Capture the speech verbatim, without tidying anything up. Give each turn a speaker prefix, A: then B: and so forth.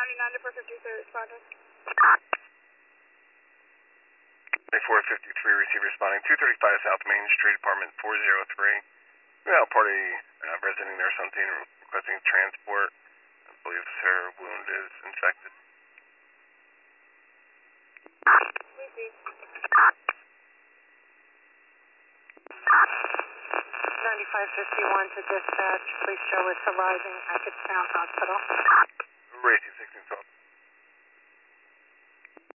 A: ninety-nine to four fifty-three responding.
B: four fifty-three, receive responding. two thirty-five South Main Street, apartment four oh three. Well, party uh, resident there, something requesting transport. I believe her wound is infected.
C: ninety-five fifty-one to dispatch. Please show us arriving at Kutztown Hospital.
B: Racing sixteen twelve.